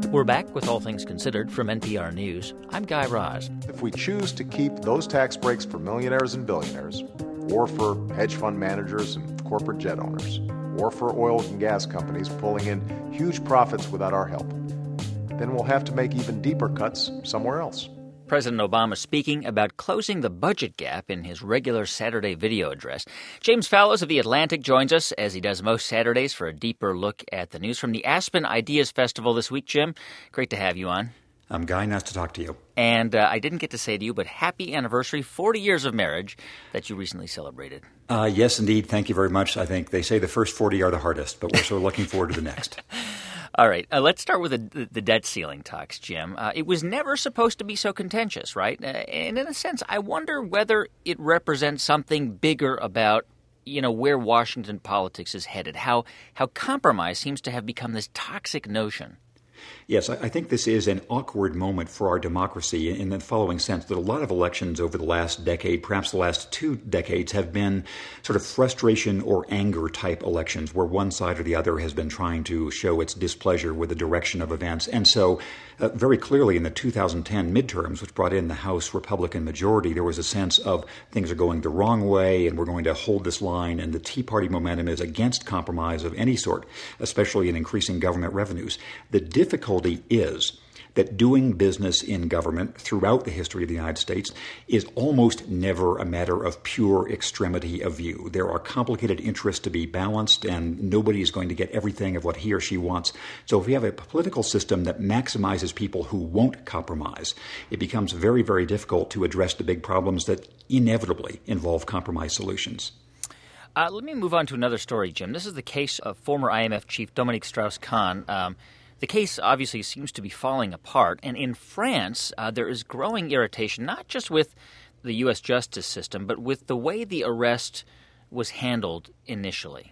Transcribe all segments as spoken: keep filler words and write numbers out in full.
We're back with All Things Considered from N P R News. I'm Guy Raz. If we choose to keep those tax breaks for millionaires and billionaires, or for hedge fund managers and corporate jet owners, or for oil and gas companies pulling in huge profits without our help, then we'll have to make even deeper cuts somewhere else. President Obama speaking about closing the budget gap in his regular Saturday video address. James Fallows of The Atlantic joins us, as he does most Saturdays, for a deeper look at the news from the Aspen Ideas Festival this week. Jim, great to have you on. I'm Guy. Nice to talk to you. And uh, I didn't get to say to you, but happy anniversary, forty years of marriage that you recently celebrated. Uh, yes, indeed. Thank you very much. I think they say the first forty are the hardest, but we're so looking forward to the next. All right. Uh, let's start with the, the debt ceiling talks, Jim. Uh, it was never supposed to be so contentious, right? Uh, and in a sense, I wonder whether it represents something bigger about, you know, where Washington politics is headed, how how compromise seems to have become this toxic notion. Yes, I think this is an awkward moment for our democracy in the following sense, that a lot of elections over the last decade, perhaps the last two decades, have been sort of frustration or anger type elections where one side or the other has been trying to show its displeasure with the direction of events. And so uh, very clearly in the two thousand ten midterms, which brought in the House Republican majority, there was a sense of things are going the wrong way and we're going to hold this line. And the Tea Party momentum is against compromise of any sort, especially in increasing government revenues. The difficulty is that doing business in government throughout the history of the United States is almost never a matter of pure extremity of view. There are complicated interests to be balanced, and nobody is going to get everything of what he or she wants. So if we have a political system that maximizes people who won't compromise, it becomes very, very difficult to address the big problems that inevitably involve compromise solutions. Uh, let me move on to another story, Jim. This is the case of former I M F chief Dominique Strauss-Kahn. Um, The case obviously seems to be falling apart, and in France, uh, there is growing irritation, not just with the U S justice system, but with the way the arrest was handled initially.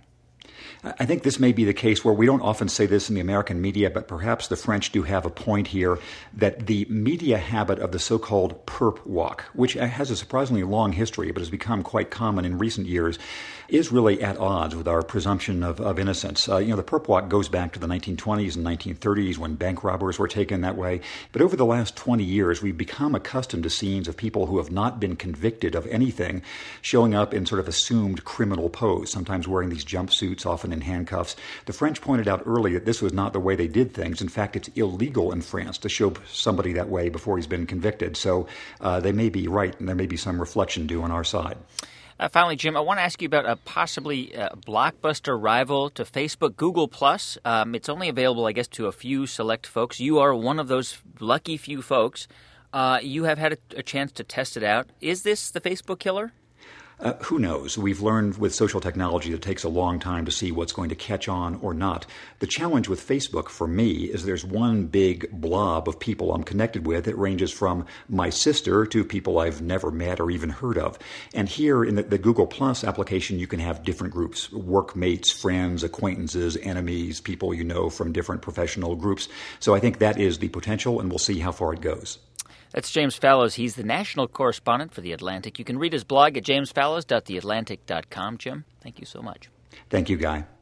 I think this may be the case where we don't often say this in the American media, but perhaps the French do have a point here, that the media habit of the so-called perp walk, which has a surprisingly long history but has become quite common in recent years, is really at odds with our presumption of, of innocence. Uh, you know, the perp walk goes back to the nineteen twenties and nineteen thirties when bank robbers were taken that way. But over the last twenty years, we've become accustomed to scenes of people who have not been convicted of anything showing up in sort of assumed criminal pose, sometimes wearing these jumpsuits, often in handcuffs. The French pointed out early that this was not the way they did things. In fact, it's illegal in France to show somebody that way before he's been convicted. So uh, they may be right, and there may be some reflection due on our side. Uh, finally, Jim, I want to ask you about a possibly uh, blockbuster rival to Facebook, Google Plus. Um, it's only available, I guess, to a few select folks. You are one of those lucky few folks. Uh, you have had a, a chance to test it out. Is this the Facebook killer? Uh, who knows? We've learned with social technology that it takes a long time to see what's going to catch on or not. The challenge with Facebook for me is there's one big blob of people I'm connected with. It ranges from my sister to people I've never met or even heard of. And here in the, the Google Plus application, you can have different groups, workmates, friends, acquaintances, enemies, people you know from different professional groups. So I think that is the potential, and we'll see how far it goes. That's James Fallows. He's the national correspondent for The Atlantic. You can read his blog at james fallows dot the atlantic dot com. Jim, thank you so much. Thank you, Guy.